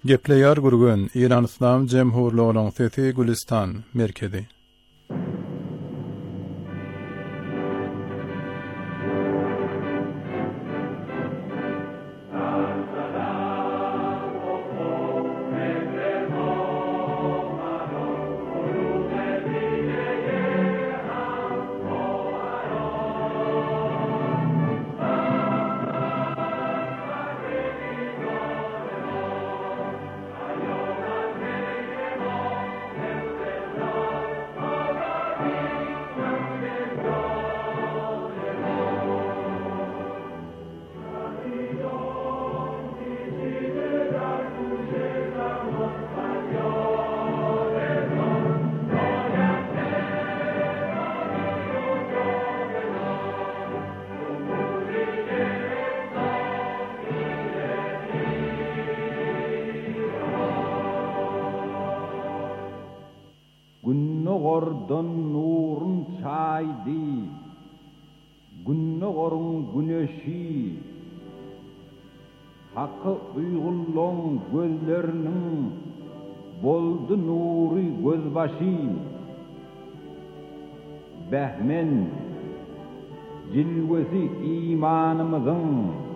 Gepleýär gurgun Iran Islam Jemhurlugynyň Sesi Gülistan merkezi. Günnogordan nurun çaydı, günnogorun güneşi, hakkı uygulluğun gözlerinin boldu nuri gözbaşı, behmen cilvesi imanımızın,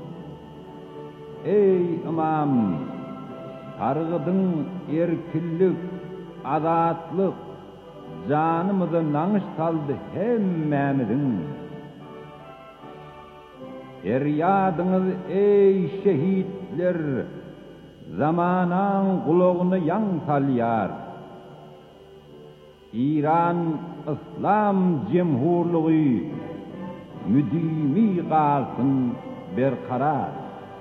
ey imam, targıdın erkillik, azatlık, canımızı nanış saldı hemmemizin. Feryadınız ey şehitler, zamanan kulağını yan salyar. İran İslam Cemhurluğu müdimi kalsın berkarar.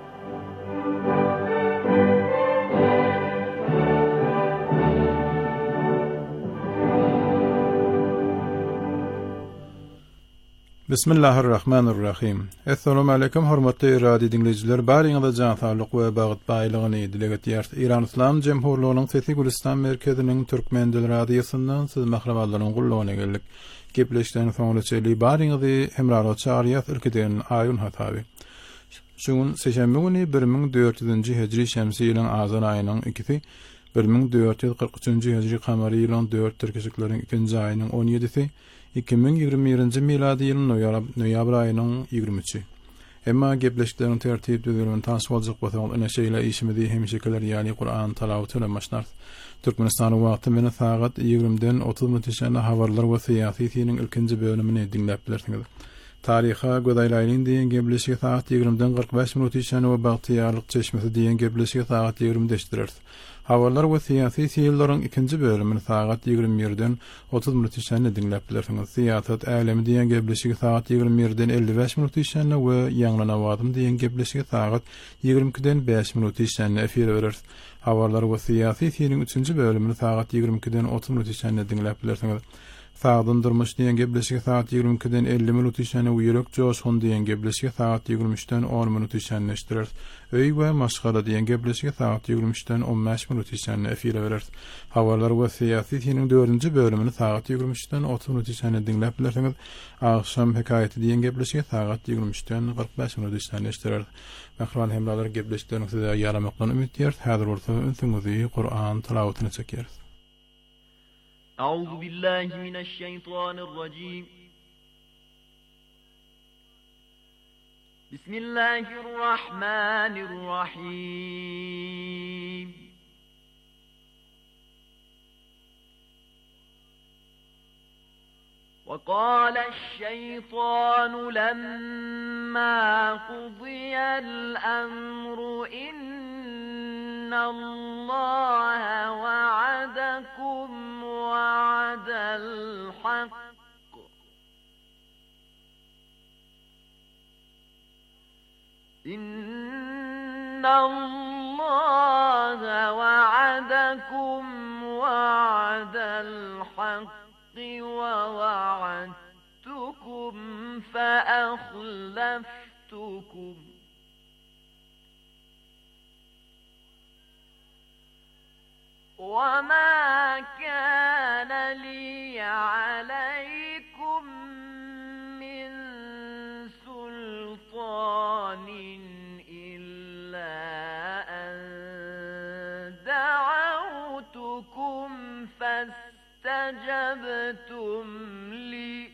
Bismillahirrahmanirrahim. Assalamu alaykum hormatly radio dinleyijiler. Baryňyza jan saglyk we bagyt baýlygyny dileget ýer. Iran Islam Jemhurlugynyň Sesi Gülistan merkeziniň türkmen dil radiosyndan siz mahramalaryň gullugyna geldik. Gepleşden soňra çeli baryňyzy hemraro çağırýar ülkeden aýyn hataby. Şuň seşembe güni 1400-nji hejri şemsi ýylyň azan aýynyň 2-si 1443-nji hejri kamary ýylyň 4 türkislikleriň 2-nji aýynyň 17-si 2021-nji miladi ýylyň noýabr aýynyň 23-çi. Emma gepleşikleriň tertip düzülmeni tanış boljak bolsaň, ene şeýle işimizi hemşekeler ýaly Qur'an talawaty bilen başlar. Türkmenistan wagty meni sagat 20-den 30 minutçe habarlar we syýasy tiýiniň ilkinji bölümini dinläp bilersiňiz. Tariha gödaýlaýyn diýen gepleşik saat 20-den 45 minutçe we bagtyýarlyk çeşmesi diýen gepleşik saat 20-deşdirer. Habarlar we syýasy tiýillerin ikinji bölümini saat 21-den 30 minutçe dinläp bilersiňiz. Syýasat älemi diýen gepleşik saat 21-den 55 minutçe we ýanglana wadym diýen gepleşik saat 22-den 5 minutçe efir berer. Habarlar we syýasy tiýiniň 3-nji bölümini saat 22-den 30 minutçe dinläp bilersiňiz. Sağdan durmuş diýen gepleşik saat 22-den 50 minut işäne uýerek joşgun diýen gepleşik saat 23-den 10 minut işäne eşdirer. Öý we maşgala diýen gepleşik saat 23-den 15 minut işäne efire berer. Habarlar we syýasy tiýiniň 4-nji bölümini saat 23-den 30 minut işäne dinläp bilersiňiz. Akşam hekaýaty diýen gepleşik saat 23-den 45 minut işäne eşdirer. Mahran hemralar gepleşiklerini size ýaramakdan ümit eder. Häzir bolsa öňüňizi Qur'an talawatyny çekeriz. أعوذ بالله من الشيطان الرجيم بسم الله الرحمن الرحيم وقال الشيطان لما قضي الأمر إن الله وعدكم وعد الحق إن الله وعدكم وعد الحق ووعدتكم فأخلفتكم وما كان لي عليكم من سلطان إلا أن لي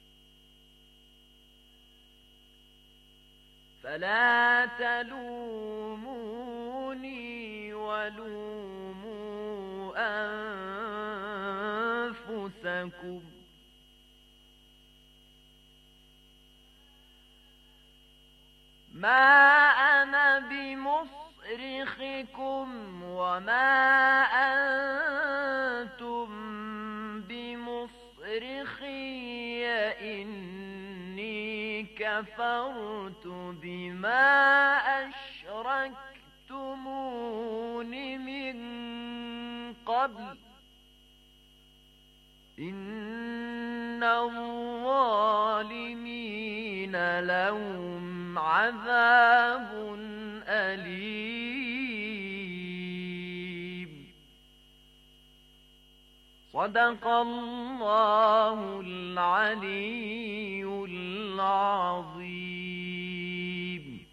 فلا تلوموني ولوموا أنفسكم ما أنا بمصرخكم وما أنتم بمصرخي إني كفرت بما أشركتمون من قبل إن الظالمين لهم عذاب أليم صدق الله العلي العظيم.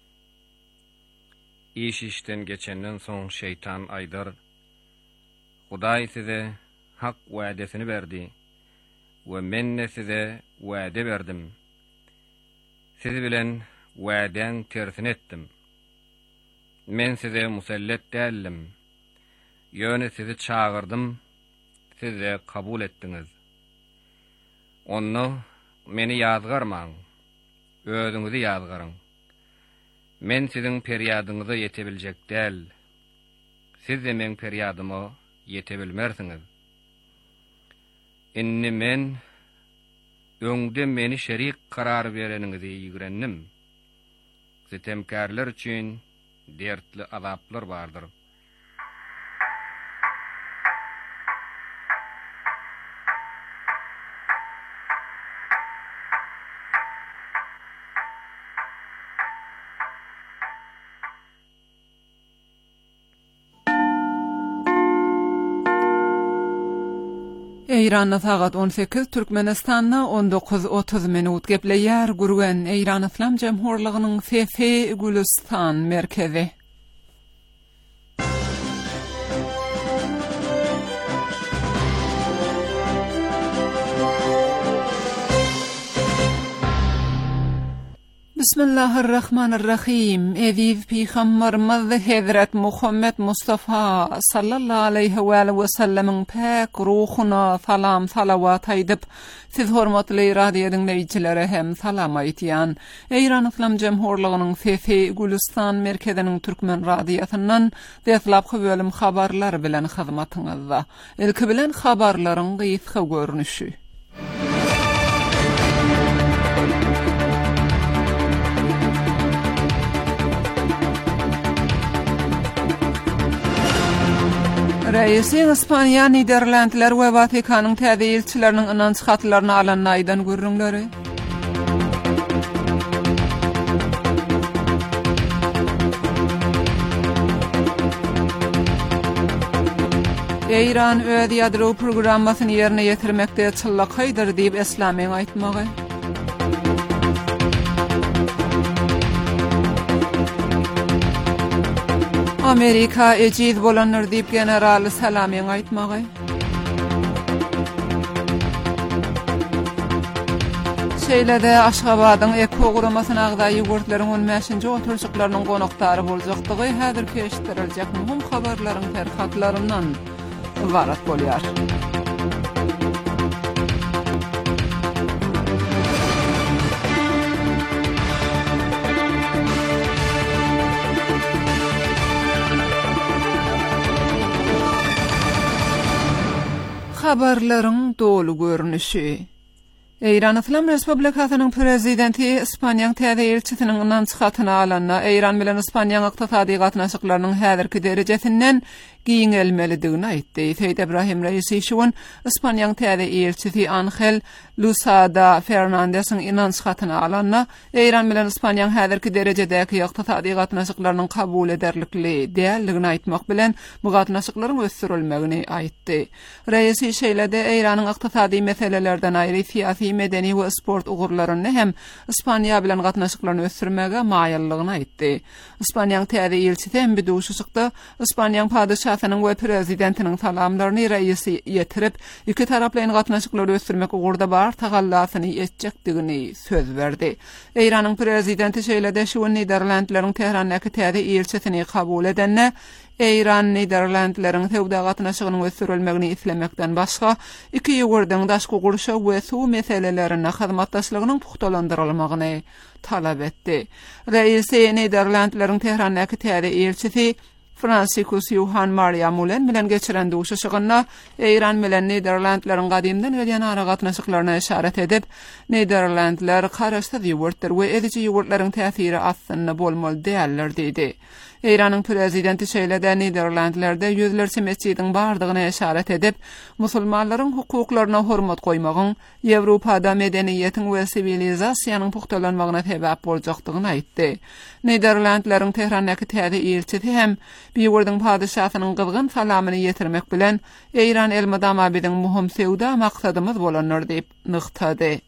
İş işten geçenden soň şeytan aydar, Hudaý size hak wa'desini berdi we men size wa'de berdim. Siz bilen wa'den tersini etdim. Men size musallat däldim. Ýöne sizi çağırdım, siz de kabul etdiňiz. Onu meni ýazgarmaň, özüňizi ýazgaryň. Men siziň peryadyňyza ýetebiljek däl. Siz de men peryadyma ýetebilmersiňiz. Inni men öňde meni şerik karar bereniňizi ýigrendim. Sitemkärler üçin dertli azaplar bardyr. İran'da saat 18, Türkmenistan'da 19:30 minut gepleýär gurgen İran İslam Cemhurlygynyň Fefe Gülistan merkezi. Bismillahirrahmanirrahim. Eziz Peygamberimiz Hazret Muhammed Mustafa sallallahu aleyhi ve sellemin pak ruhuna salam salavat aýdyp, siz hormatly radio dinleýiçilere hem salam aýtýan. İran İslam Cemhurlygynyň Fefe Gülistan merkeziniň türkmen radiosundan deslapky bölüm habarlar bilen hyzmatyňyzda. Ilki bilen habarlaryň gysga görnüşi. Reisi İspanya, Niderlandlar we Vatikanyň täze elçileriniň inanç hatlaryny alan aýdan görüňleri. İran öz ýadro programmasyny ýerine ýetirmekde çyllakaydyr diýip Islamiň aýtmagy. Amerika ejid bolanlar diýip general Salamiň aýtmagy. Şeýlede Aşgabatyň ekogramasyna agda ýogurtlaryň 15-nji oturşyklarynyň gonaktary boljakdygy häzir keşdiriljek muhim habarlaryň terhatlaryndan ibarat bolýar. Habarlaryň dolu görnüşi. İran İslam Respublikasynyň prezidenti Ispaniýanyň täze elçisiniň inanç hatyny alanyna İran bilen Ispaniýanyň ykdysady gatnaşyklarynyň häzirki derejesinden giňelmelidigini aýtdy. Feýt Ibrahim Reisi şuň Ispaniýanyň täze elçisi Ángel Lusada Fernandes'in inanç hatyny alanna Eýran bilen Ispaniýanyň häzirki derejedäki ykdysady gatnaşyklarynyň kabul ederlikli däldigini aýtmak bilen bu gatnaşyklaryň ösdürilmegini aýtdy. Reisi şeýlede Eýranyň ykdysady meselelerden aýry syýasy, medeni we sport ugurlaryny hem Ispaniýa bilen gatnaşyklaryny ösdürmege maýallygyny aýtdy. Ispaniýanyň täze elçisi hem bir duşy çykdy. Ispaniýanyň padyşahynyň we prezidentiniň salamlaryny reisi ýetirip, iki taraplyň gatnaşyklary ösdürmek ugurda bar tagallasını etjekdigini söz berdi. Eýranyň prezidenti şeýlede şu Niderlandlaryň Tehrandaky täze elçisini kabul edenne Eýran Niderlandlaryň tewda gatnaşygynyň ösdürilmegini islemekden başga iki ýugurdyň daşky guruşa we suw meselelerine hyzmatdaşlygynyň puhtalandyrylmagyny talap etdi. Reisi Niderlandlaryň Tehrandaky täze elçisi Franciscus Johan Maria Mullen bilen geçiren duşuşygyna Eýran bilen Niderlandlaryň gadymdan gelýän ara gatnaşyklaryna işaret edip, Niderlandlar karaşsyz ýurtlar we edici ýurtlaryň täsiri aslynda bolmaly däldir diýdi. Eýranyň prezidenti şeýlede Niderlandlarda ýüzlerçe mescidiň bardygyna işaret edip, musulmanlaryň hukuklaryna hormat goýmagyň Ýewropada medeniýetiň we sivilizasiýanyň puhtalanmagyna sebäp boljakdygyny aýtdy. Niderlandlaryň Tehrandaky täze elçisi hem bir ýurdyň padyşahynyň gyzgyn salamyny ýetirmek bilen Eýran elmadama biziň muhim sewda maksadymyz bolanlar diýip nyktady.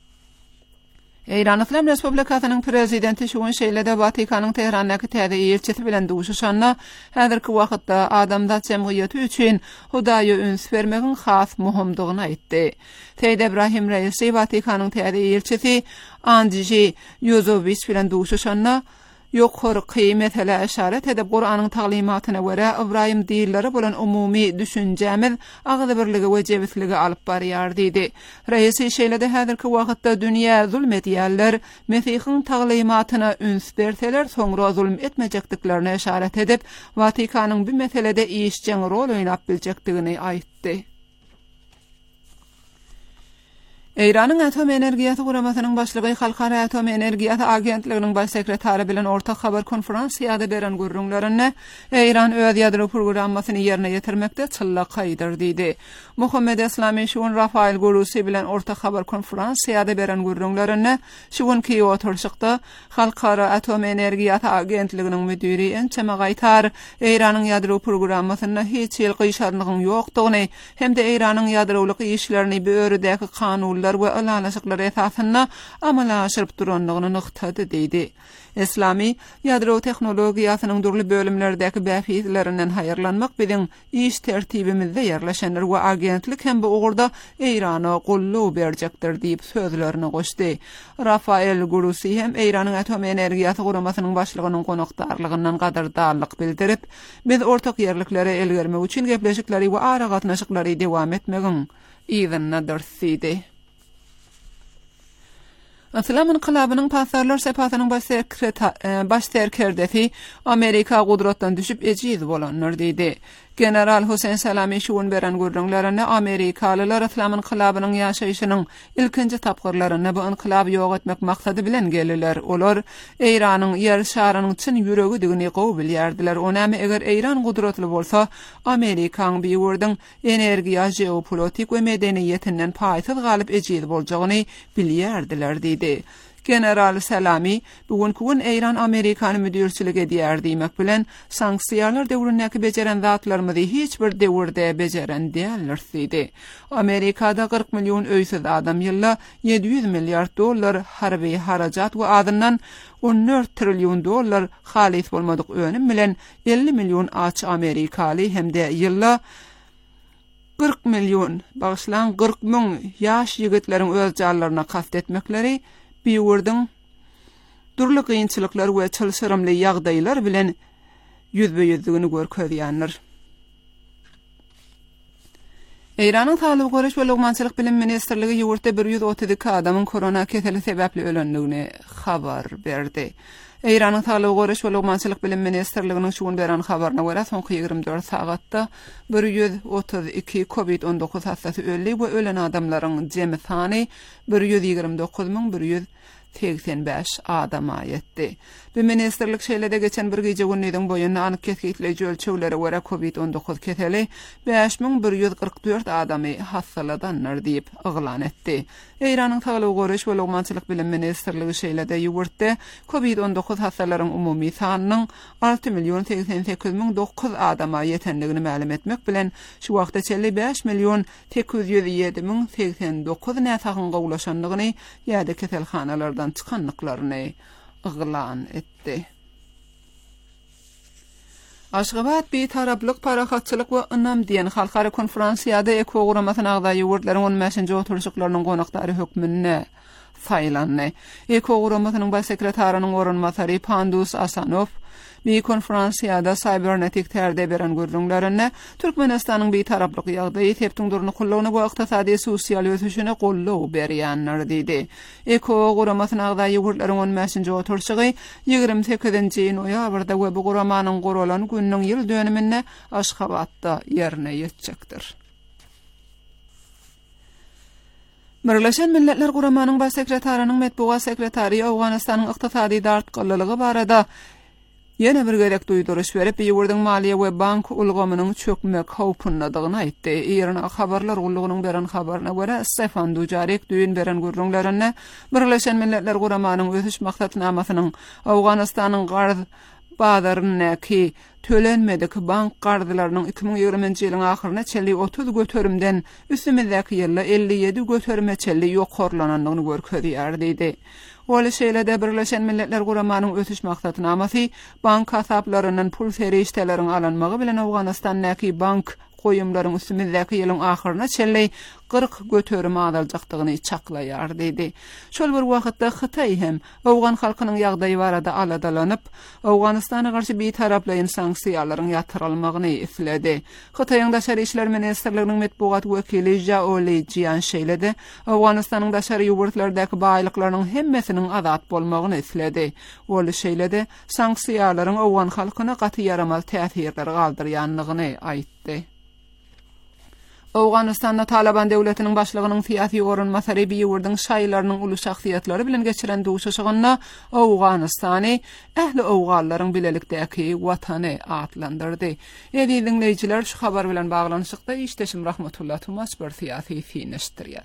Eýran Islam Respublikasynyň prezidenti şu şeýlede Vatikanyň Tehranyň täze elçisi bilen duşuşanna häzirki wagtda adamzat jemgyýeti üçin Hudaýa üns bermegiň has muhimdygyny aýtdy. Seýd Ibrahim Reisi Vatikanyň täze elçisi Andrzej Ýozowiç bilen duşuşanna ýokary kıymetele işaret edip Qur'anyň taglimatyna görä Ibrahim diýilleri bolan umumy düşünjämiz agzy birligi we jewisligi alyp barýar diýdi. Reisi şeýlede häzirki wagtda dünýä zulm edýärler, Mesihiň taglimatyna üns berseler soňra zulm etmejekdiklerine işaret edip, Vatikanyň bu meselede işçiň rol oýnap biljekdigini aýtdy. Eýranyň Atom Energiýasy Guramasynyň başlygy Halkara Atom Energiýasy Agentliginiň baş sekretary bilen ortak habar konferensiýada beren gurrunlaryny Eýran öz ýadro programmasyny ýerine ýetirmekde çylla gaýdyr diýdi. Muhammed Eslami şuň Rafael Gurusi bilen ortak habar konferensiýada beren gurrunlaryny şuňky oturşykda Halkara Atom Energiýasy Agentliginiň müdiri Ençeme Gaýtar Eýranyň ýadro programmasyna hiç ýyl gyşarlygyň ýokdugyny hem-de Eýranyň ýadrolyk işlerini böwürdäki kanunlar we alanlaşyklar esasynda amala aşyryp duranlygyny nyktady diýdi. Eslami ýadro tehnologiýasynyň durly bölümlerdäki bähithilerinden haýyrlanmak biziň iş tertibimizde ýerleşenler we agentlik hem bu ugurda Eýrana golluu berjekdir diýip sözlerini goşdy. Rafael Gurusi hem Eýranyň Atom Energiýasy Guramasynyň başlygynyň konakdarlygyndan gadardarlyk bildirip, biz ortak ýerliklere elgermek üçin gepleşikleri we ara gatnaşyklary dewam etmegiň ýygyna dörtdi. Islam inqilabynyň pasarlar sepatynyň baş serkerdesi Amerika gudratdan düşüp ejiz bolanlar diýdi. General Hüseyin Salami şuň beren gurrunlaryny Amerikalılar Islam inqilabynyň ýaşaýyşynyň ilkinji tapgyrlaryny bu inqilab ýok etmek maksady bilen geldiler. Olar Eýranyň ýer şarynyň çyn ýüregi digini gowy bilýärdiler. Onamy eger Eýran gudratly bolsa, Amerikaň bir ýurdyň energiýa, jeopolitik we medeniýetinden paýsyz galyp ejiz boljagyny bilýärdiler diýdi. General Salami bugünkü gün Eýran Amerikany müdirçilik edýär diýmek bilen sanksiýalar döwründäki bejeren zatlarymyzy hiç bir döwürde bejeren däldir diýdi. Amerikada 40 milyon öýsüz adam ýylla $700 milyar harby harajat we adından 14 trilyon dollar halis bolmadyk önüm bilen 50 milyon aç Amerikaly hem-de ýylla 40 milyon bagşlan 40 min ýaş ýigitleriň öz jallarına kast etmekleri bir ýurdyň durly kynçylyklar we çylşyrymly ýagdaýlar bilen ýüzbeýüzligini görkezýänler. Eýranyň Saglyk goraş we Lugmançylyk bilim ministrligi ýurtda 132 adamyň korona keseli sebäpli ölendigini habar berdi. Eýranyň Saglyk goraş we Lugmançylyk bilim ministrliginiň şuň beren habaryna görä soňky 24 sagatda 132 COVID-19 hastasy öldi we ölen adamlaryň jemy sany 129.180 85 adama yetdi. Bu ministerlik şeýlede geçen bir gece günniň boýundan anyk ketgitleýiji ölçeglere görä COVID-19 keteli 5144 adamy hassaladanlar diýip yglan etdi. Eýranyň Saglyk Goraş we Logmançylyk bilim ministerligi şeýlede ýurtda COVID-19 hassalaryň umumy sanynyň 6.088.900 adama ýetenligini ma'lum etmek bilen şu wagtda 5.807.089 näsagynga ulaşanlygyny ýa-da keselhanalardan çykanlyklaryny yglan etdi. Aşgabat bir taraplyk parahatçylyk we ynam diýen halkara konferensiýada ekogramasyna agdaý ýurtlaryň 15-nji oturuşyklarynyň gonaklary hökmünde saýlandy. Ekogramasynyň baş sekretarinyň orunmasary Pandus Asanov bir konferensiýada cybernetik terde beren görüňlerini Türkmenistanyň bir taraplyk ýagdaýy tepdiňduryny gollawyna we ykdysady sosial ösüşine gollaw berýänler diýdi. Ekogramasyna agdaý ýurtlaryň 15-nji oturuşy 28-nji noýabrda we bu guramanyň guralan günniň ýyl dönümine Aşgabatda ýerine ýetjekdir. Birleşen Milletler Guramanyň baş sekretarinyň medbugat sekretary Awganystanyň ykdysady dartgylylygy barada ýene bir gerek duýduruş berip ýurduň maliýe we bank ulgamynyň çökmek howpyndadygyny aýtdy. Ýerine habarlar gullugynyň beren habaryna görä Stefan Dujarric düýün beren görüňlerini Birleşen Milletler Guramanyň ösüş maksatnamasynyň Awganystanyň garz bazaryndaky tölenmedik bank garzylarynyň 2020-nji ýylyň ahyryna çelli 30 götürümden üstümizdäki ýylda 57 götürme çelli ýokarlananlygyny görkezýär diýdi. Ola şeýlede Birleşen Milletler Guramanyň ösüş maksatnamasy bank hasaplarynyň pul ferişteleriň alanmagy bilen Awganystandaky bank goýumlaryň üstümizdäki ýylyň ahyryna çelli 40 götürme alacakdygyny çaklaýar diýdi. Şol bir wagtda Hytaý hem Awgan halkynyň ýagdaýy barada aladalanyp, Awganystana garşy bir taraply sanksiýalaryň ýatyrylmagyny isledi. Hytaýyň daşary işler ministerliginiň medbugat wekili Jaoli Jian şeýlede Awganystanyň daşary ýurtlardaky baýlyklarynyň hemmesiniň azat bolmagyny isledi. Ol şeýlede sanksiýalaryň Awgan halkyna gaty yaramaz täsirler galdyrýanlygyny aýtdy. Awganystanda Taliban döwletiniň başlygynyň fiýasy orunmasary bir ýurduň şaýlarynyň uly şahsiýetlери bilen geçiren duşuşygyna Awganystany ähli awgallaryň bilelikdäki watany atlandyrdy. Edi dinleýijiler şu habar bilen baglanyşykda işdeşim Rahmetullah Tumas bir fiýasy fiýneşdirýär.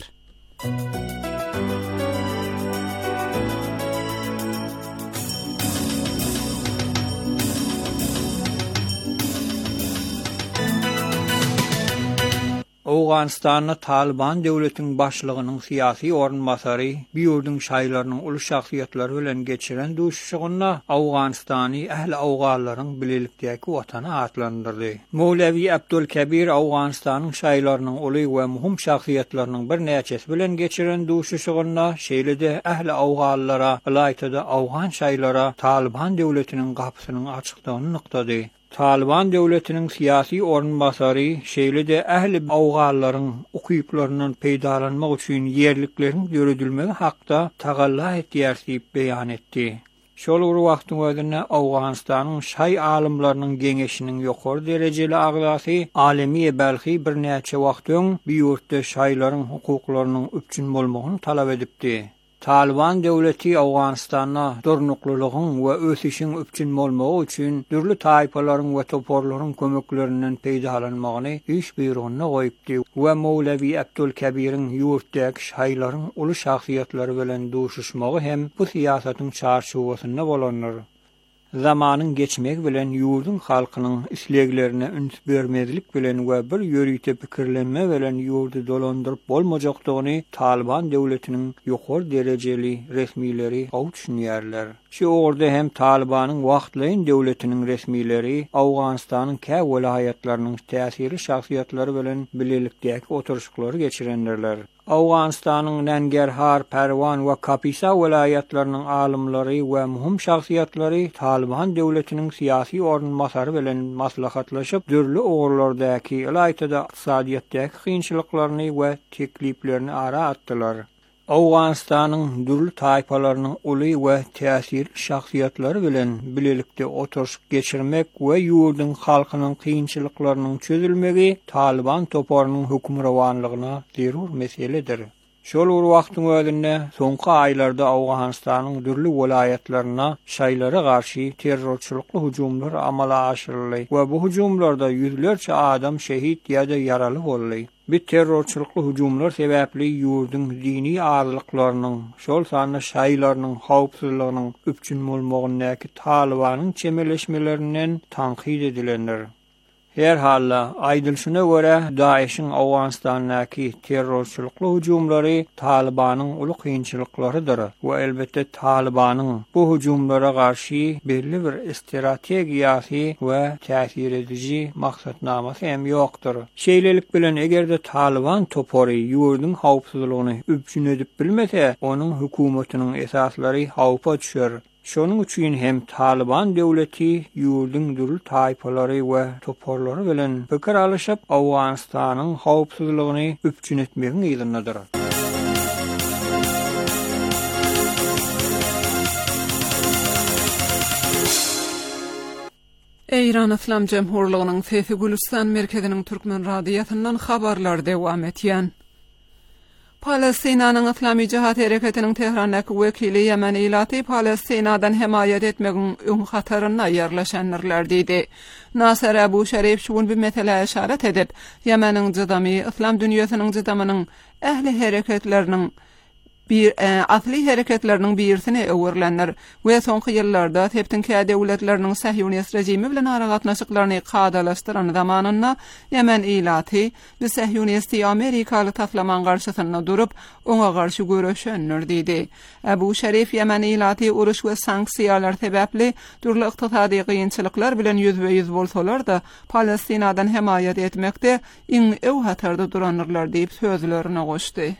Awganystanyň Taliban döwletiniň başlygynyň syýasy orunmasary bir ýurduň şaýlarynyň uly şahsiýetleri bilen geçiren duşuşygyna Awganystany ähli awgallaryň bilelikdäki watany atlandyrdy. Mowlevi Abdulkabir Awganystanyň şaýlarynyň uly we muhim şahsiýetleriniň bir näçesi bilen geçiren duşuşygyna şeýlede ähli awgallara, ýa-da Awgan şaýlara Taliban döwletiniň gapysynyň açykdygyny nyktady. Taliban döwletiniň syýasy orunmasary şeýlede ähli awgallaryň ukyplaryndan peýdalanmak üçin ýerliklerin ýöredilmegi hakda tagalla etýär diýip beýan etdi. Şol bir wagtyň özünde Awganystanyň şaý alymlarynyň geňeşiniň ýokary derejeli agzasy alemi belki bir näçe wagtyň bir ýurtda şaýlaryň hukuklarynyň üpçün bolmagyny talap edipdi. Taliban döwleti Awganystana durnuklulygyň we ösüşiň üpçün bolmagy üçin dürli taýpalaryň we toporlaryň kömeklerinden peýdalanmagyny iş buyrugyna goýupdy we Mowlevi Abdulkabiriň ýurtdaky şaýlaryň uly şahsiýetleri bilen duşuşmagy hem bu siýasatyň çarşuwasynda bolanlar. Zamanyň geçmek bilen ýurdun halkynyň isleglerine üns bermezlik bilen we bir ýörüýte pikirlenme bilen ýurdu dolandyryp bolmajakdygyny Taliban döwletiniň ýokary derejeli resmileri awçunýarlar. Şu orada hem Talibanyň wagtlaýyn döwletiniň resmileri Awganystanyň kä welaýatlarynyň täsirli şahsiýetleri bilen bilelikdäki oturuşyklary geçirenlerler. Awganystanyň Nangarhar, Parwan we Kapisa welaýatlarynyň alymlary we muhim şahsiýetleri Taliban döwletiniň syýasy orunmasary bilen maslahatlaşyp dürli ogurlardaky ýa-da ykdysadyýatdaky kynçylyklaryny we tekliplerini ara atdylar. Awganystanyň dürli taýpalarynyň uly we täsirli şahsiýetleri bilen bilelikde oturuş geçirmek we ýurdun halkynyň kynçylyklarynyň çözülmegi Taliban toparynyň hukmrawanlygyna zerur meseledir. Şol wagtyň özünde soňky aýlarda Awganystanyň dürli welaýatlaryna şaýlara garşy terrorçylykly hujumlar amala aşyryldy we bu hujumlarda ýüzlerçe adam şehit ýa-da ýaraly boldy. Bu terrorçylykly hujumlar sebäpli ýurdun dini ağırlıklarynyň, şol sany şaýlarynyň howpsuzlygynyň üpçün bolmagyny Talibanyň çemeleşmelerinden tanqid edilenler. Her halla aýdylşyna görä Daişiň Awganystanyňky terrorçylykly hujumlary Talibanyň uly kynçylyklarydyr we elbetde Talibanyň bu hujumlara garşy belli bir strategiýasy we täsir edici maksatnamasy hem ýokdur. Şeýlelik bilen egerde Taliban topary ýurdun howpsuzlygyny üpçün edip bilmese, onuň hökümetiniň esaslary hawpa düşer. Şonuň üçin hem Taliban döwleti ýurdun dürli taýpalary we toporlary bilen pikir alyşyp Awganystanyň howpsuzlygyny üpçün etmegiň ýylyndadyr. Eýran Islam Jemhurlygynyň Sesi Gülistan merkeziniň türkmen radiýasyndan habarlar dewam etýän. Palestinanyň Islamy Jihat Hereketiniň Tehrandaky wekili Yemen ilaty Palestinadan hemaýat etmegiň öň hataryna ýerleşenler diýdi. Nasser Abu Sharif şuň bir mesele işaret edip, Yemeniň jydamy Islam dünýäsiniň jydamynyň ähli hereketleriniň asli hereketleriniň birisini öwürlenler we soňky ýyllarda teptinki döwletleriniň Sahyonist rejimi bilen aragatnaşyklaryny gadalaşdyran zamanynda Yemen ilaty we Sahyonist Amerikaly taslaman garşysyna durup oňa garşy görüşenler diýdi. Abu Sharif Yemen ilaty uruş we sanksiýalar sebäpli türli ykdysady gynçylyklar bilen ýüzbe-ýüz bolsalar-da Palestinadan hemaýat etmekde iň ew hatarda duranlar diýip sözlerini goşdy.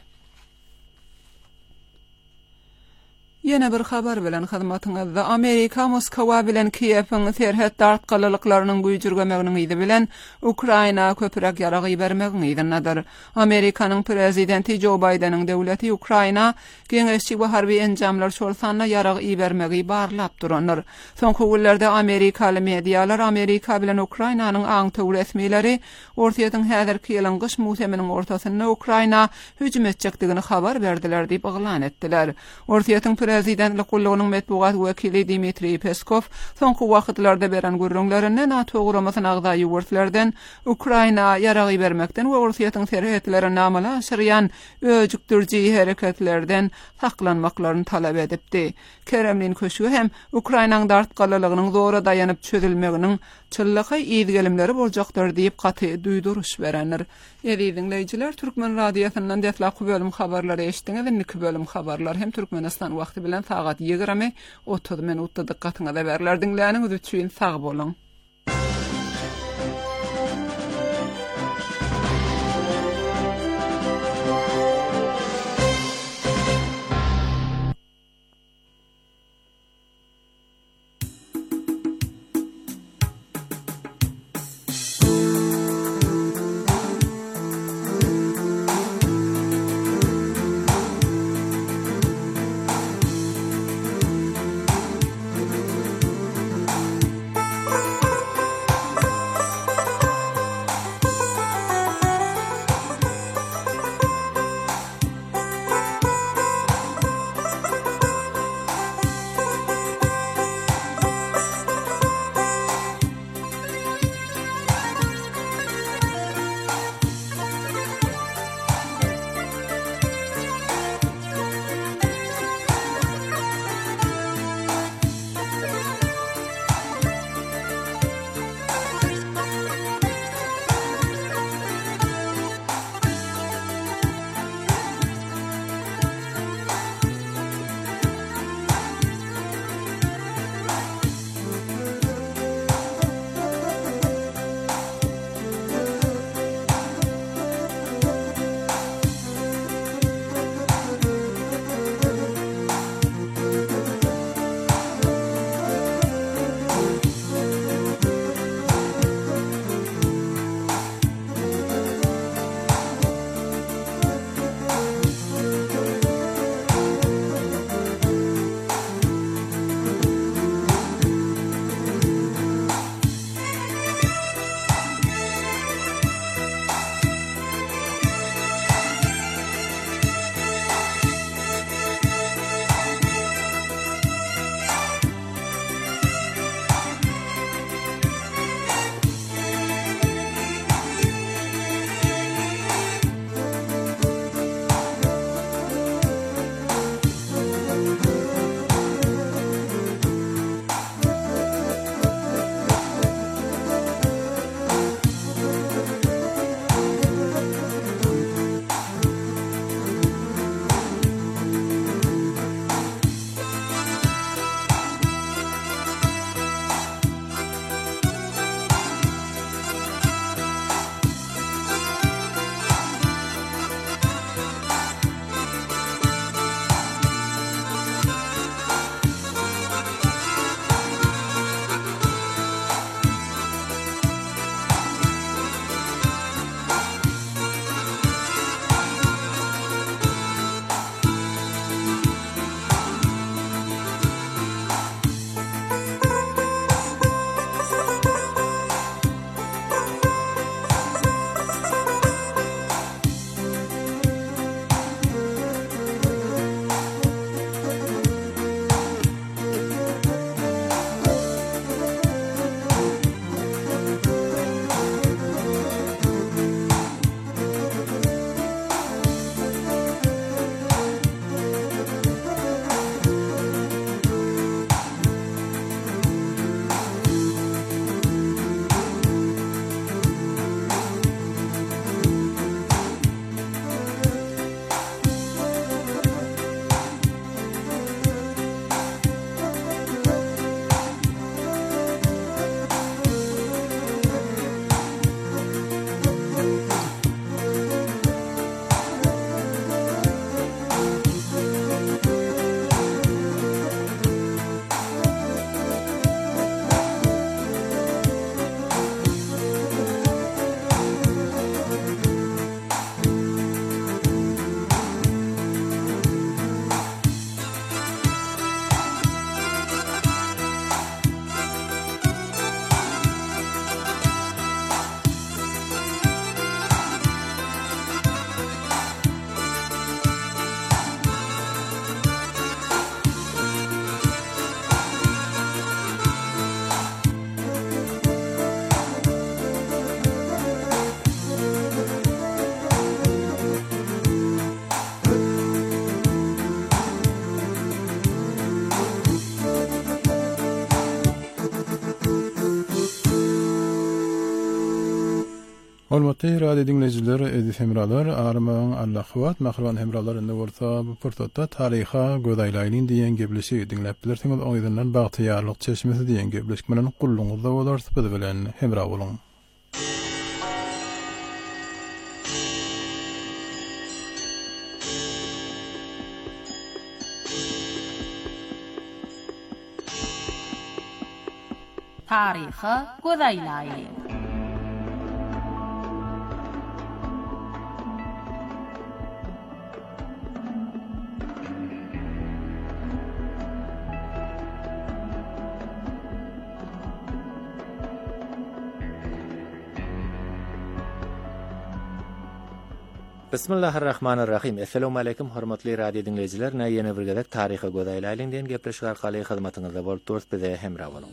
Yine bir habar bilen hyzmatyňyzda Amerika Moskwa bilen Kiýewiň serhet dartgalyklarynyň güýjürgemeginiň ýyly bilen Ukraina köpürek ýaragy bermegiň ýylyndadyr. Amerikanyň prezidenti Joe Bidenin döwleti Ukraina geňeşçi we harby enjamlar şolsana ýaragy bermegi barlap duranlar. Soňky günlerde Amerikaly medialar Amerika bilen Ukrainanyň aňty resmileri ortaýatyň häzirki ýylyň gyş museminiň ortasynda Ukraina hüjüm etjekdigini habar berdiler diýip oglan etdiler. Ortaýatyň prezidentlik gullugynyň metbuat wekili Dmitri Peskov soňky wagtlarda beren görüňlerinden atoguramasyny agdaýy wurtlardan Ukraina ýaragy bermekden we ortaýatyň serhetlerini amala aşyrýan öjükdirji hereketlerden saklanmaklaryny talap edipdi. Kremlin köşügi hem Ukrainanyň dartgalylygynyň zora daýanyp çözülmeginiň çyllygy ýygylimleri boljakdyr diýip gaty duýduruş berenler. Ýa-da dinleýijiler, Türkmen radiýasyndan deflaky bölüm habarlary eşitdiňiz. Indi bölüm habarlar hem Türkmenistan wagty bilen saat 20:30 minutda dikkatyňyza berler. Dinleýäniňiz üçin sag bolun. Hormatly radio dinleyijiler, edip hemralar, armağan Allah'wat, mahraban hemralar indi bolsa bu portatda taryha gödaylaýlyň diýen gebleşi dinläp bilersiňiz, oýdandan bagtyýarlyk çeşmesi diýen gebleşik bilen gulluňyzda bolar sypdy bilen hemra boluň. Taryha gödaylaýly. Bismillahirrahmanirrahim. Assalamu alaykum hormatly radio dinleyijiler. Näýene bir gezek taryha gödäýläýliň diýen gepleşik arkaly hyzmatyňyzda bolup durýar, bize hemra boluň.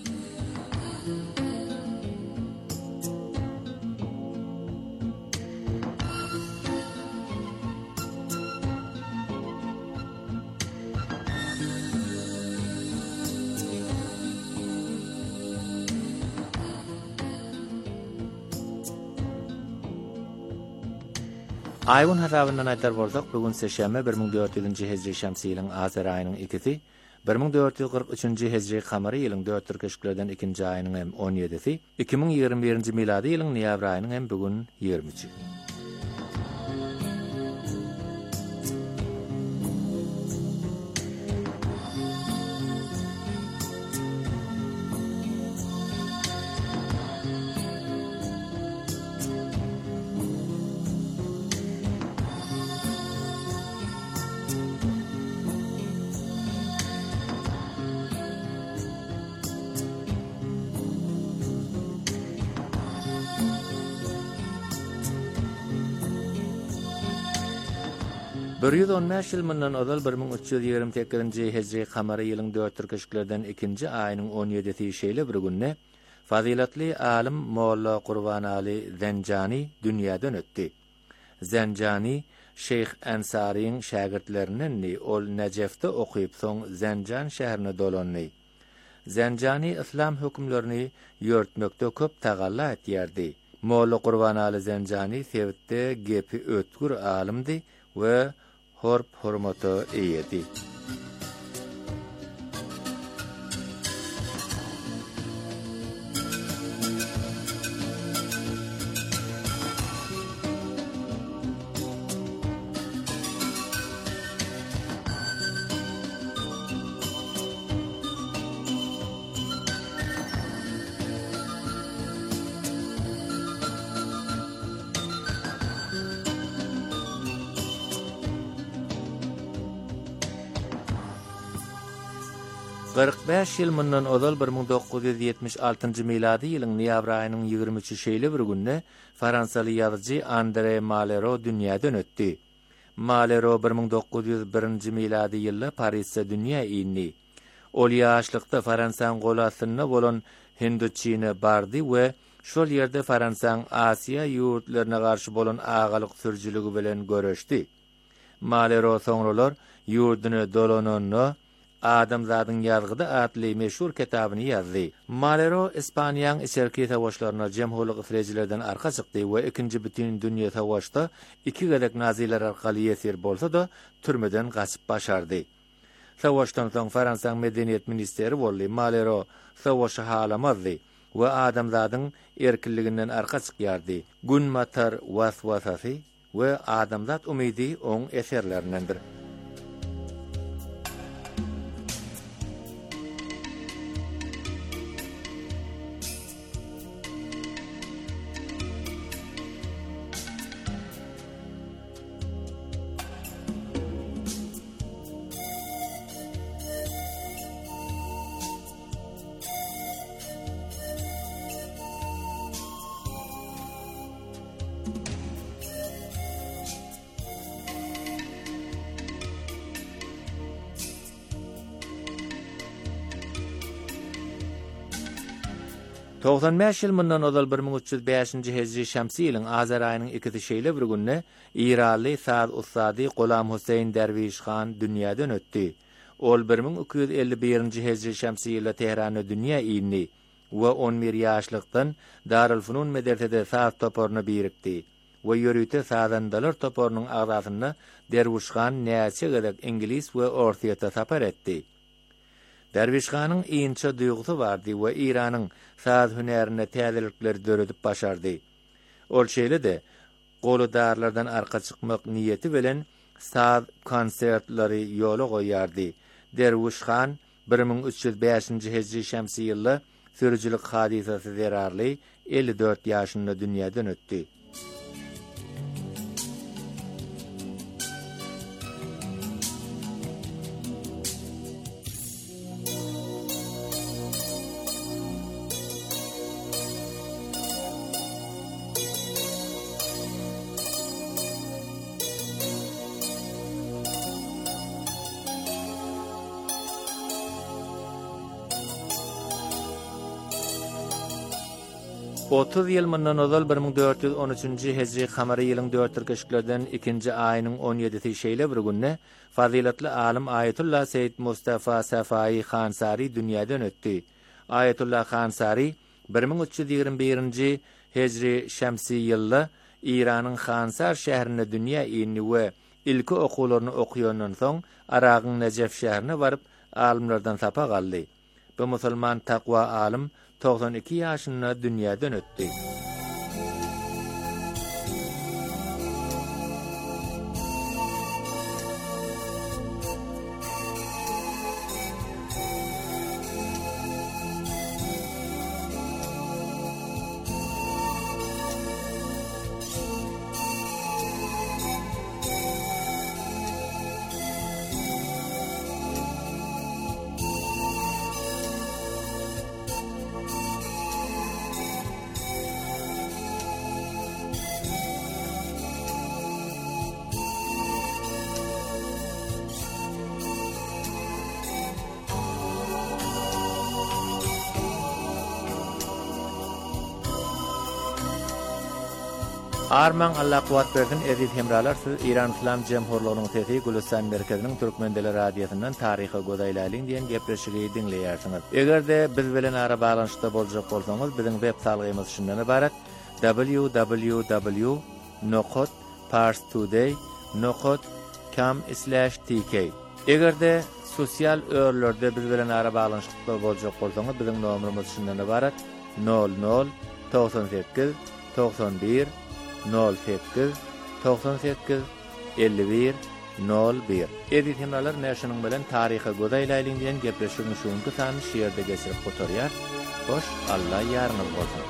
Aýyň hasabyndan aýtar bolsak, bugun seşeme 1400-nji hejri şamsy ýylyň Azar aýynyň 2-si, 1443-nji hejri kamary ýylyň 4 türkeşiklerden 2-nji aýynyň hem 17-si, 2021-nji milady ýylyň noýabr aýynyň hem bugun 20-nji. Bir 115 ýyl mundan ozal 1328-nji hejri kamary ýylyň 4 türkeşiklerden 2-nji aýynyň 17-si şeýle bir günne fazilatly alim Molla Gurbanaly Zenjani dünýäden ötdi. Zenjani Şeyh Ensaryň şagirdlerinden ol Necefde okuyup soň Zenjan şäherine dolandy. Zenjani islam hükümlerini ýörtmekde köp tagalla etýärdi. Molla Gurbanaly Zenjani sebitde gepi ötgür alimdi we hormaty eýedi. Beş ýyl mundan ozal 1976-njy milady ýylyň noýabr aýynyň 23-nji şeýle bir günde Fransaly ýazyjy André Malraux dünýäden ötdi. Malraux 1901-nji milady ýylda Parisde dünýä ýyny. Ol ýaşlykda Fransaň golasyna bolan Hinduçyny bardy we şol ýerde Fransaň Asiýa ýurtlaryna garşy bolan agalyk sürjüligi bilen görüşdi. Malraux soňralar ýurduny dolananyny Adamzadyň ýazgyda atly meşhur kitabyny ýazdy. Malraux Ispaniýanyň içerki savaşlaryna jemhurlyk süreçlerden arka çykdy we ikinji bütün dünýä savaşda 2 gezek naziler arkaly ýetir bolsa da türmeden gaçyp başardy. Savaşdan soň Fransaň medeniýet ministeri boldy. Malraux savaşy halamazdy we adamzadyň erkinliginden arka çykýardy. Gün matar waswasasy we adamzat umydy oň eserlerindendir. Toğdan ýyl mundan ozal 1305-nji hejri şamsy ýylyň Azar aýynyň 2-nji şeýle bir günde Iranly Saz ustady Golam Husayn Derwişhan dünýäden ötdi. Ol 1251-nji hejri şamsy ýylda Tehranda dünýä ýyny we 11 ýaşlykdan Darülfünun medresede saz toporuna birikdi. We yörüte sazandalar toporunyň agasyny Derwişhan näçe gedek İngiliz we ortaýata sapar etdi. Derwişhanyň iňçe duýgusy bardy we Iranyň saz hünerine täzelikler döredip başardy. Ol şeýle-de goludarlardan arka çykmak niýeti bilen saz konsertlary ýola goýardy. Derwişhan 1305-nji hejri şämsi ýylda sürüjilik hadisasy zerarly 54 ýaşynda dünýäden ötdi. Otuz ýyl mundan ozal 1413-nji hejri kamary ýylyň 4 keşiklerden 2-nji aýynyň 17-si şeýle bir günne fazilatly alim Ayetullah Seyyid Mustafa Safai Khansari dünýäden ötdi. Ayetullah Khansari 1321-nji hejri şämsi ýylda Iranyň Khansar şäherine dünýä ýyny we ilki okularyny okuýandan soň Aragyň Nejef şäherine baryp alimlerden sapa galdy. Bu musulman takwa alim 92 ýaşynda dünýäden ötdi. Arman Allah kuwat bersin eziz hemralar, siz İran İslam Cemhurluğunyň sesi Gülistan merkeziniň Türkmendeli radiosynyň taryhy godaýlaryň diýen gepleşigi dinleýärsiňiz. Egerde biz bilen ara balanşda boljak bolsaňyz, biziň web salgymyz şundan ibaret: www.parstoday.com/tk. Egerde sosial örlerde biz bilen ara balanşda boljak bolsaňyz, biziň nomerimiz şundan ibaret: 00 98 91 08 98 51 01. Edit hemralar näşiniň bilen taryhy godaýlaryň diýen gepleşigini şuňky sany şeýerde geçirip gotarýar. Hoş, Allah ýarňyz bolsun.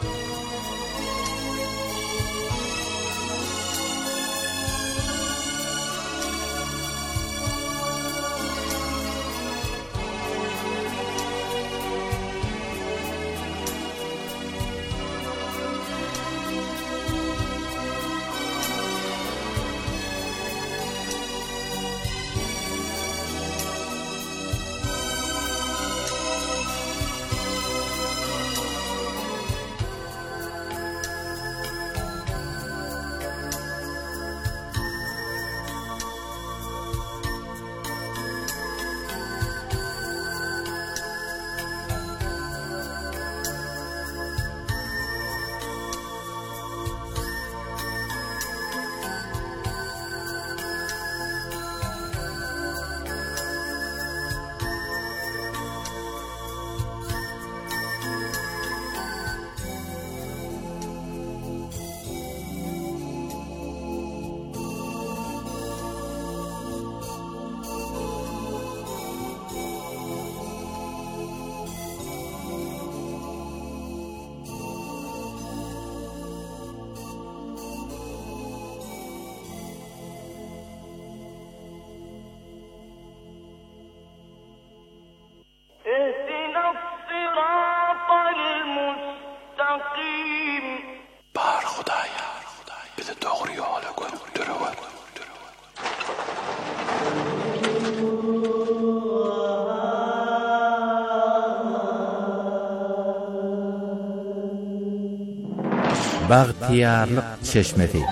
Bagtiyarlyk çeşmesi.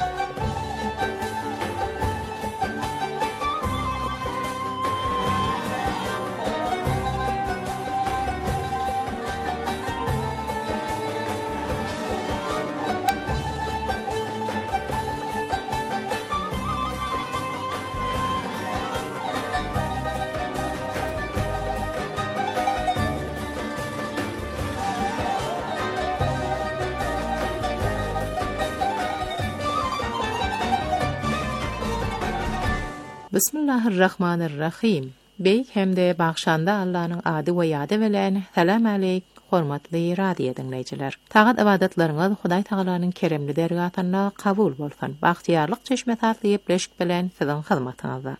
Bismillahirrahmanirrahim. Beyk hemde bagşanda Allah'ın adı we ýady bilen salam aleyk hormatly radio dinleýijiler. Tagat ibadatlaryňyz Hudaý Tagalanyň keremli dergatynda kabul bolsun. Bagtyarlyk çeşme tatlyp leşik bilen siziň hyzmatyňyzda.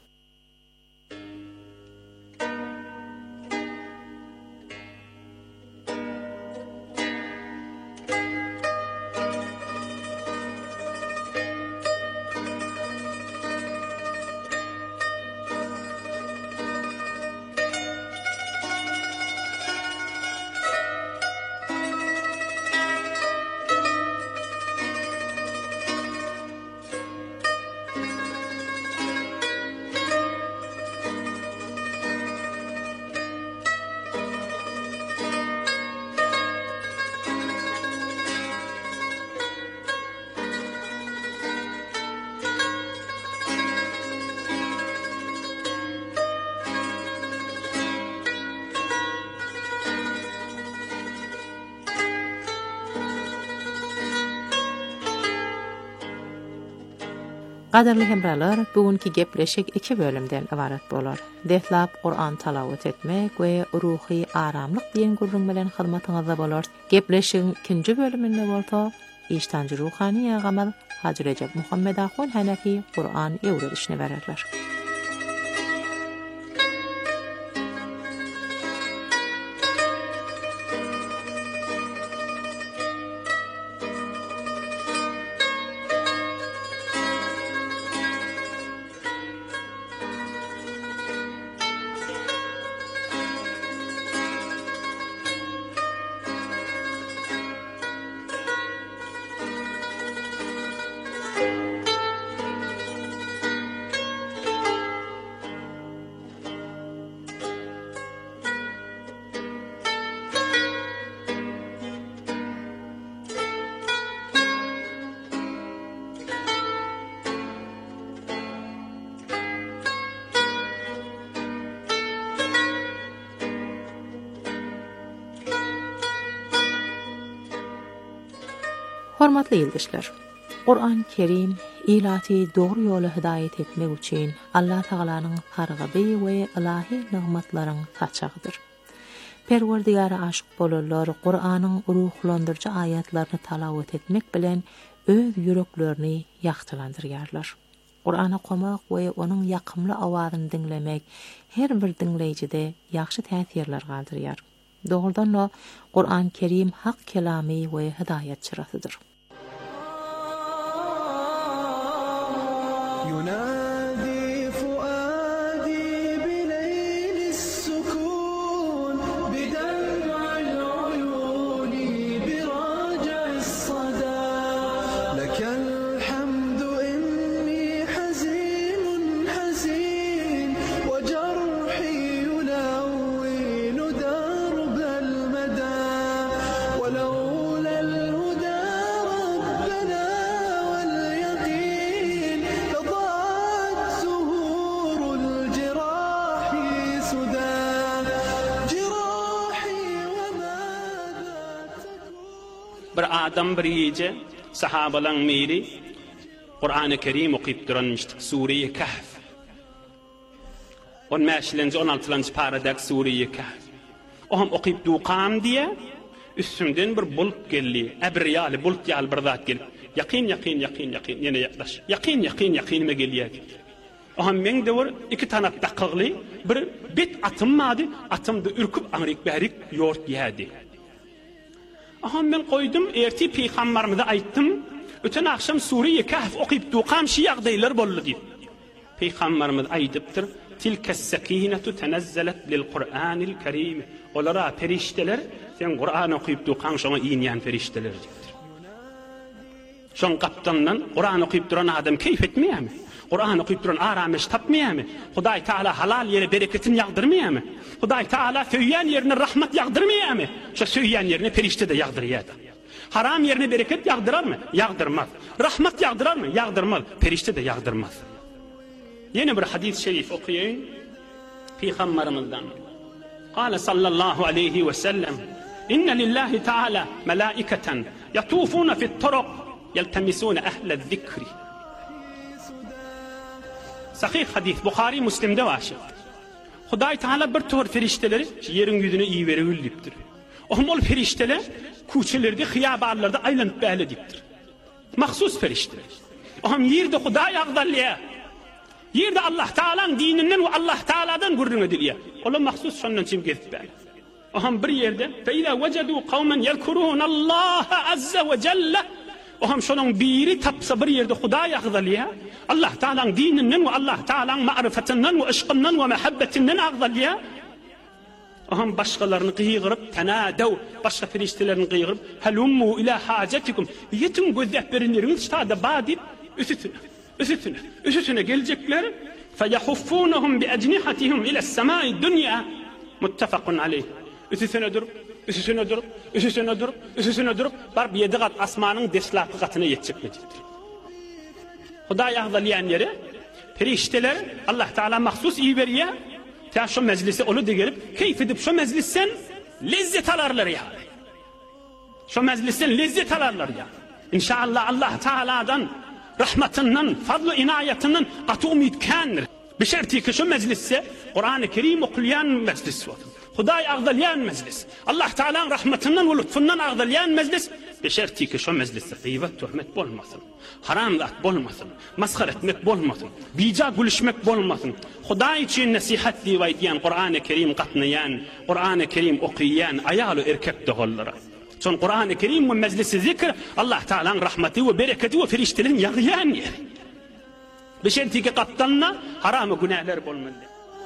Gaderli hemralar, bugünkü gepleşik 2 bölümden ibaret bolar. Dehlap Qur'an talawat etmek we ruhy aramlyk diýen gurrun bilen hyzmatyňyzda bolar. Gepleşigiň 2-nji bölüminde bolsa, iştanjy ruhany ýagamal Hacı Recep Muhammed Ahun Hanefi Qur'an öwredişini bererler. Hormatly ýyldyslar. Qur'an Kerim ilaty dogry ýola hidaýet etmek üçin Allah Tagalanyň hargaby we ilahi nigmatlaryň saçagydyr. Perwerdigara aşyk bolanlar Qur'anyň ruhlandyrjy ayatlaryny talawat etmek bilen öz ýüreklerini ýagtylandyrýarlar. Qur'ana qomak we onuň ýakymly awazyny dinlemek her bir dinleýijide ýaxşy täsirler galdyrýar. Doğrudan da Qur'an Kerim hak kelami we hidaýet çyrasydyr. Bir adam bir ýeje sahabalaň miri Qur'an-ı Kerim okyp duranmışdy. Sure-i Kahf. On mäşlenji 16-njy paradak Sure-i Kahf. O hem okyp duqam diye üstünden bir bulut geldi. Ebriyali bulut ýaly bir zat gelip yaqin ýene ýaklaş. Yaqin me gelýär. O hem men de bir 2 tanap dakygly bir bit atymady. Atymdy ürküp aňryk bärik ýort ýädi. Aham men koydum, erti peygamberimize aýtdym. Öten akşam Sure-i Kahf okyp duqam şi ýagdaýlar boldy diýip. Peygamberimiz aýdypdyr: "Tilkas sakinatu tanazzalat lil Qur'anil Kerim." Olara perişteler, sen Qur'an okyp duqan şoňa iňýän perişteler diýipdir. Şoň gapdandan Qur'an okyp duran adam keyf etmeýärmi? Qur'an okyp duran arameş tapmaýarmy? Hudaý Taala halal ýere bereketini ýagdyrmaýarmy? Hudaý Taala söýýän ýerine rahmat ýagdyrmaýarmy? Şo söýýän ýerine perişte de ýagdyrýar. Haram ýerine bereket ýagdyrarmy? Ýagdyrmaz. Rahmat ýagdyrarmy? Ýagdyrmaz. Perişte de ýagdyrmaz. Ýene bir hadis şerif okuýaň. Peygamberimizden. Qala sallallahu aleyhi ve sellem: "İnne lillahi Taala melaiketen yatufuna fi't-turuq yeltemisuna ehlez-zikri." Sahih hadis Buhari Müslim'de var. Hudaý Taala bir tor ferişteleri yerin yüzüne iyi verilipdir. Ol ferişteler kuçelerde, hiyabarlarda aylanyp bäledipdir. Mahsus ferişteler. Yerde Hudaý agdalýa. Yerde Allah Taala'nın dininden ve Allah Taala'dan gurrun edilýär. Ola mahsus şondan çim gezip bäle. Bir yerde فَإِذَا وَجَدُوا قَوْمًا يَذْكُرُونَ اللّٰهَ عَزَّ وَجَلَّ şonun biri tapsa bir yerde Hudaý agdalýa. Allah Taala'nın dininden ve Allah Taala'nın ma'rifetinden ve ışkından ve mehabbetinden agdalýa. Başkalarını qıyğırıp tanadav, başka feriştelerini qıyğırıp halummu ila hajatikum. Yetin gözlep berinleriniz ştada badip üstüne gelecekler. Feyahuffunhum bi ecnihatihim ila as-semai dunya. Muttafaqun aleyh. Üstüne durup bar bir yedigat asmanın deslaqı qatına yetecekdir. Hudaý agdalýan yere ferişteler Allah Taala mahsus iyi berýär. Ta şu meclise olu da gelip keyif edip şu meclisten lezzet alarlar ya. Şu meclisten lezzet alarlar ya. İnşallah Allah Teala'dan rahmetinden, fadlu inayetinden qatı umidkandir. Bişerti ki şu meclisse Kur'an-ı Kerim okuyan meclis var. Hudaý agdalýan meclis. Allah Teala'nın rahmetinden ve lütfundan agdalýan meclis. Bişerti ki şu meclisse gıybet, töhmet bolmasın. Haramlat bolmasın. Maskar etmek bolmasın. Bija gülüşmek bolmasın. Hudaý için nasihat diýen Kur'an-ı Kerim qatnayan, Kur'an-ı Kerim okuyan ayalı erkek dogullara. Son Kur'an-ı Kerim ve meclisi zikr Allah Teala'nın rahmeti ve bereketi ve feriştelerin yağıyan yer. Bişerti ki qattanna haram günahlar bolmalı.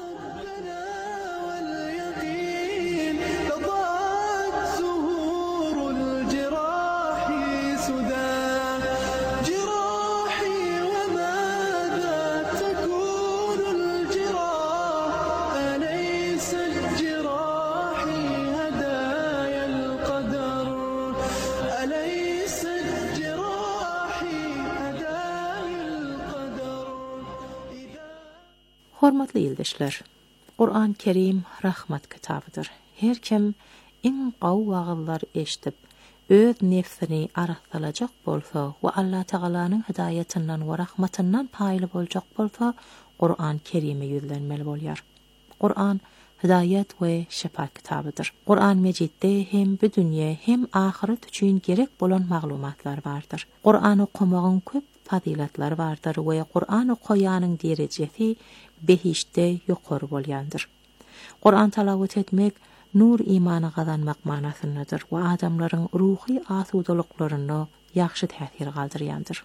Hormatly ýoldaşlar, Qur'an Kerim rahmat kitabydyr. Her kim iň gaw wagyllar eşdip, öz nefsini araqtalajak bolsa we Allah Taala'nın hidayetinden we rahmetinden paýly boljak bolsa, Qur'an Kerim'e ýüzlenmeli bolýar. Qur'an hidayet we şefa kitabydyr. Qur'an Mejidde hem bu dünýä hem ahiret üçin gerek bolan maglumatlar bardyr. Qur'an okumagyň köp fazilatlar bardyr we Qur'an okuýanyň derejesi behişde ýokary bolýandyr. Qur'an talawat etmek nur imany gazanmak manasyndadyr we adamlaryň ruhy asudalyklaryny ýaxşy täsir galdyrýandyr.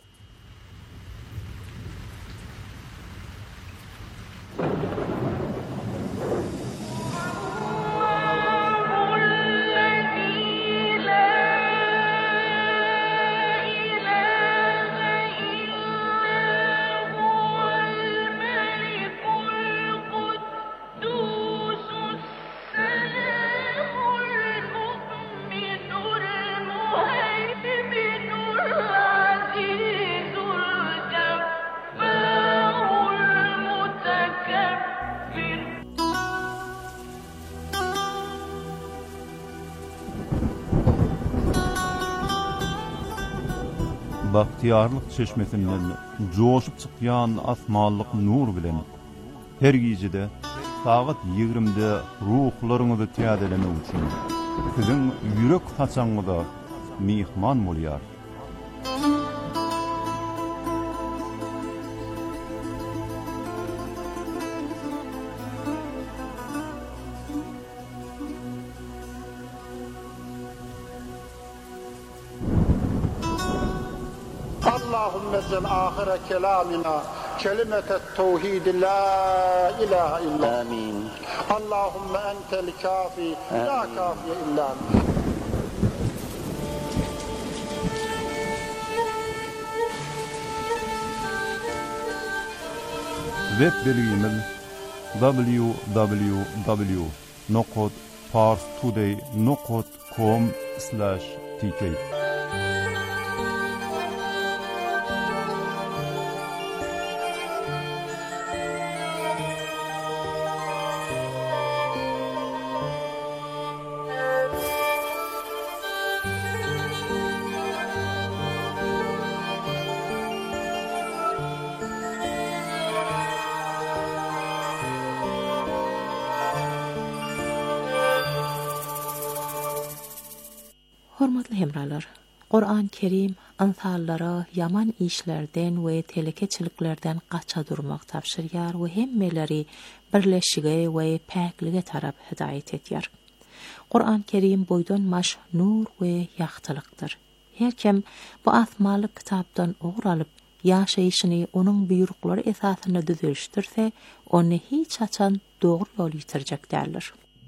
Bahtiyarlyk çeşmesinden joşup çykýan asmanlyk nur bilen her gijede saat 20'de ruhlaryňyzy tiýadelemek üçin siziň ýürek haçaňyda mihman bolýar. Allahümme ec'al ahire kelamina kelimetet tevhid la ilahe illa. Amin. Allahümme entel kafi la kafiye illa ente. Web bilgimiz www.parstoday.com/tk Hormatly hemralar, Qur'an-ı Kerim insanlara yaman işlerden we telekeçiliklerden qaça durmak tapşırýar we hemmeleri birleşige we päklige tarap hidayet etýär. Qur'an-ı Kerim boýdan maş nur we ýagtylykdyr. Her kim bu asmalyk kitapdan ogralyp ýaşaýyşyny onuň buýruklary esasyna düzelişdirse, ony hiç açan dogry ýol ýitirjek däldir.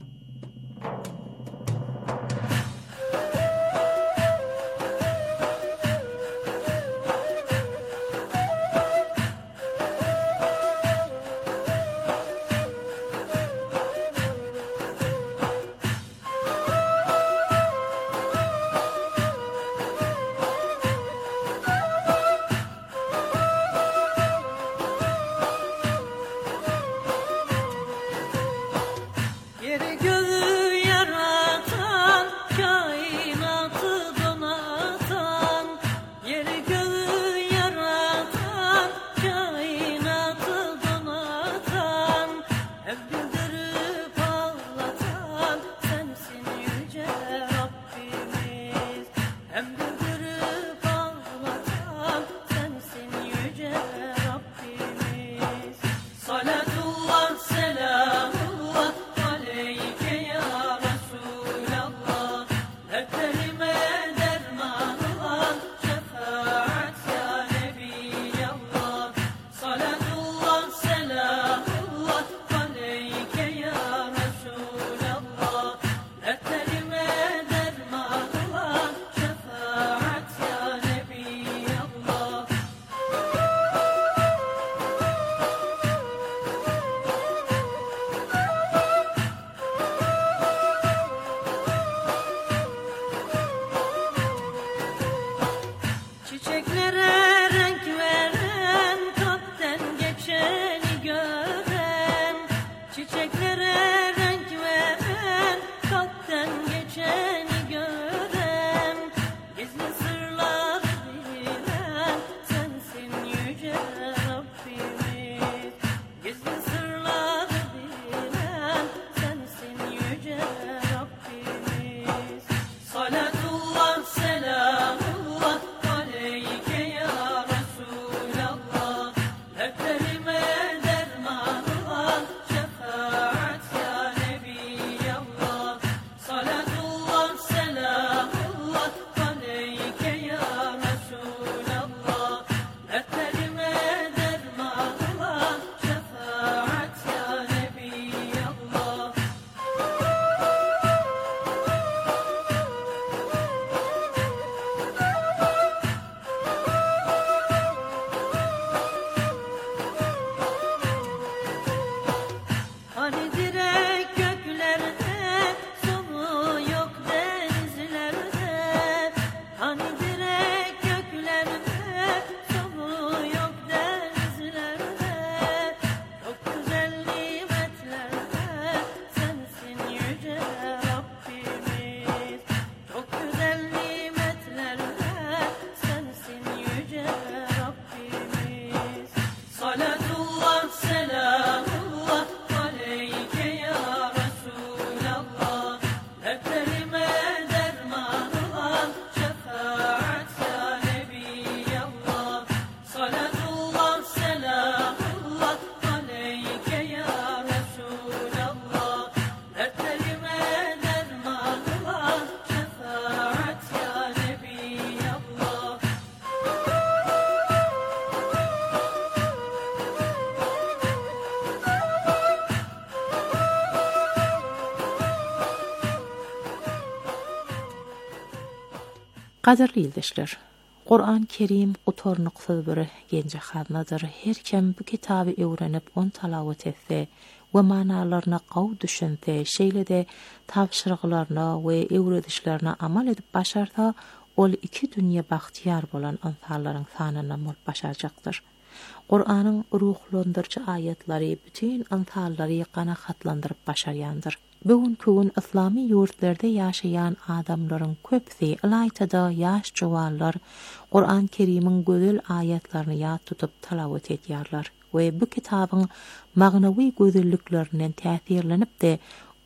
Qadarly ýoldaşlar, Qur'an-ı Kerim utornuksyz bir genje haznadyr. Her kim bu kitaby öwrenip on talawat etse we manalaryna gaw düşünse, şeýlede tapşyryklaryna we öwredişlerine amal edip başarsa, ol iki dünýä bagtyar bolan insanlaryň sanyna mol başarjakdyr. Qur'anyň ruhlandyrjy aýatlary bütün insanlary ganahatlandyryp başarýandyr. Bugün İslami ýurtlarda ýaşaýan adamlaryň köpsi alaytada ýaş jowanlar Qur'an-ı Kerim'in gözel aýatlaryny ýad tutup talawat edýärler we bu kitabyň magnawy gözelliklerinden täsirlenip de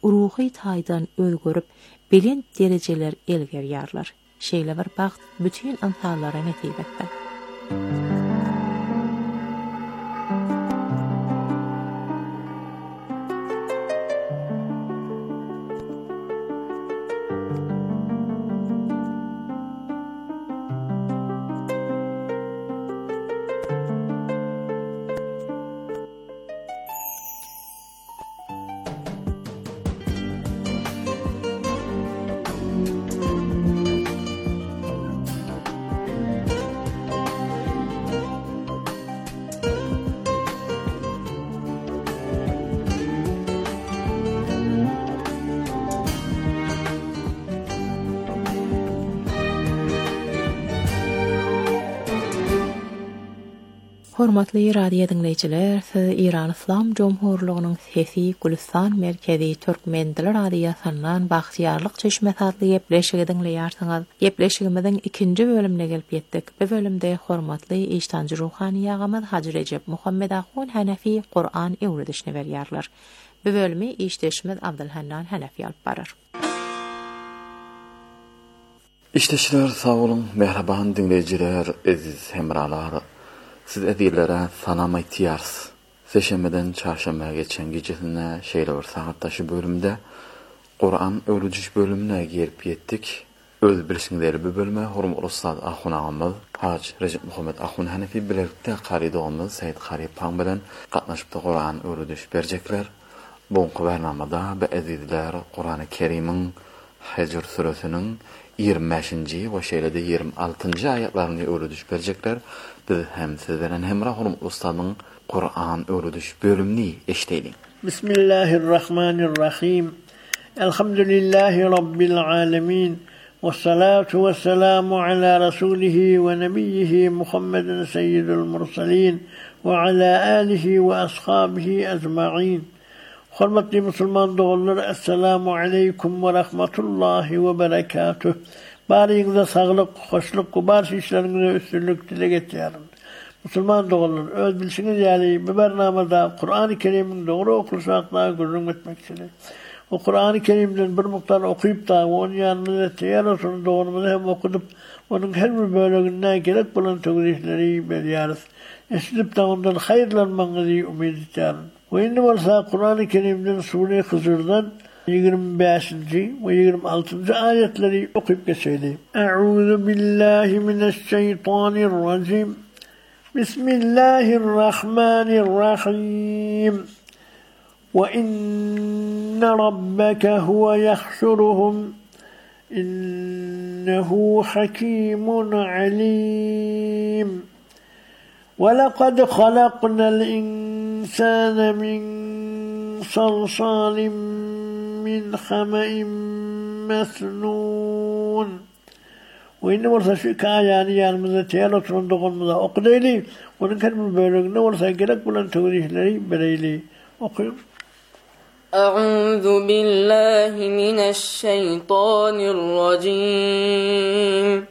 ruhy taýdan özgörüp bilen dereceler elgerýärler. Şeýle bir baxt bütün ansallara näsip etdi. Hormatly radio dinleyijiler, siz İran İslam Jomhurluğunyň Sesi Gülistan merkezi Türkmen dili radiosynyň Bagtyarlyk çeşme adly gepleşigi dinleýärsiňiz. Gepleşigimiziň 2-nji bölümine gelip ýetdik. Bu bölümde hormatly iştanjy ruhani ýagymyz Haji Recep Muhammed Ahun Hanefi Qur'an öwredişini berýärler. Bu bölümi işdeşimiz Abdulhannan Hanefi alyp barar. İşteşler sağ olun, merhaban dinleyijiler, aziz hemralar. Siz edilere sanama ihtiyars. Seşemeden çarşambaya geçen gecesine şeýle bir saatdaşı bölümde Kur'an öwrüdiş bölümüne gelip yetdik. Öz bilişiňleri bu bölüme hormatly ustad Ahun agamy Haji Recep Muhammed Ahun Hanefi bilerlikde garydygymy Said Gary Paň bilen gatnaşyp Kur'an öwrüdiş berjekler. Bu bernamada bu ezizler Kur'an-ı Kerim'in Hecr suresinin 25-nji we şeýle-de 26-njy aýatlaryny öwrüdiş berjekler. Biz hem sizleren hemrah hormatly ustadyň Kur'an öwrüdiş bölümini eşdeýdik. Bismillahirrahmanirrahim. Elhamdülillahi rabbil alamin. Vessalatu vesselamu ala rasulihi ve nebiyyihi Muhammedin seyyidul mursalin ve ala alihi ve ashabihi ecmaîn. Hormatly musulman dogallar, assalamu aleykum ve rahmetullahi ve berekatuh. Bariňize saglyk, hoşluk, bar işleriňize üstünlük dile getiriyorum. Musulman dogallar, öz bilişiňiz ýaly bu bernamada Kur'an-ı Kerim'iň dogry okulşaklaryna gözlem etmekçiler. O Kur'an-ı Kerim'den bir muktar okuyup da onun ýanyna teýär olsun dogryny hem okudyp, onuň her bir bölegine gerek bolan tögürişleri berýäris. Eşidip da ondan haýyrlanmaňyzy umyt etýär. Ve indi bolsa Kur'an-ı Kerim'den Sure-i Hızır'dan 25. ve 26. ayetleri okuyup geçelim. Euzu billahi mineşşeytanirracim. Bismillahirrahmanirrahim. Ve inne rabbeke huve yahşuruhum. İnnehu hakimun alim. وَلَقَدْ خَلَقْنَا الْإِنسَانَ مِنْ صَلْصَالٍ مِنْ حَمَإٍ مَسْنُونٍ. Ve indi bolsa şu ayany ýanymyzda teýär oturandygymyzda okudaýly. Onuň her bir bölegine bolsa gerek bolan tögürişleri bereýli. Okuyun. A'udzu billahi mineşşeytanirracim.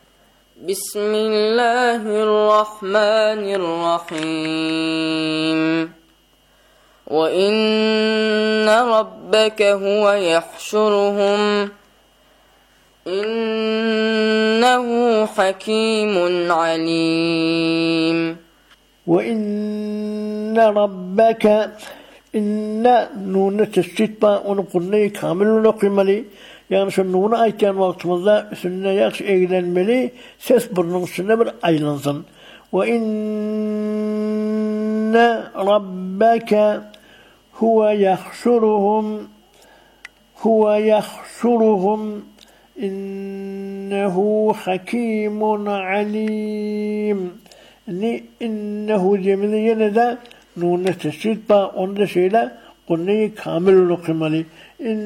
Bismillahirrahmanirrahim. Ve inne rabbeke huve yahşuruhum. İnnehu hakimun alim. Ve inne rabbeke inne nunu tescitba onu kurneyi kamilun okuymalı. Yani şu nunu aytyan vaktimizde üstüne yakşı eğlenmeli, ses burnun üstüne bir aylansın. Ve inne rabbeke huve yahşuruhum innehu hakimun alim. İnnehu cemili yine de nunu tescitba onu da şeyle kurneyi kamilun okuymalı.